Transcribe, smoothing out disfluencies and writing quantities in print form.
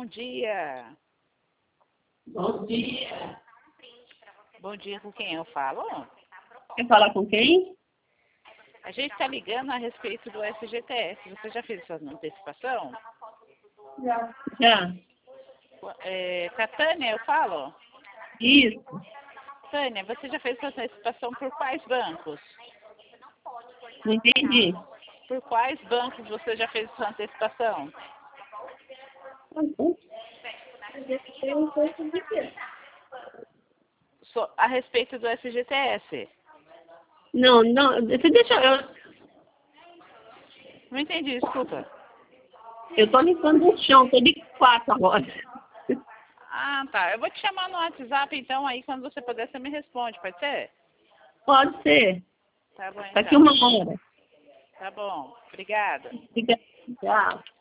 Bom dia. Bom dia. Bom dia, com quem eu falo? Quer falar com quem? A gente está ligando a respeito do FGTS. Você já fez sua antecipação? Já. Com a Tânia, eu falo? Isso. Tânia, você já fez sua antecipação por quais bancos? Não entendi. Por quais bancos você já fez sua antecipação? A respeito do FGTS. Não, você deixa Não entendi, desculpa. eu tô limpando o chão, tô de 4 agora. Ah, tá. Eu vou te chamar no WhatsApp, então, aí quando você puder, você me responde, pode ser? Pode ser. Tá bom, Daqui então. 1 hora. Tá bom. Obrigada. Fica. Tchau.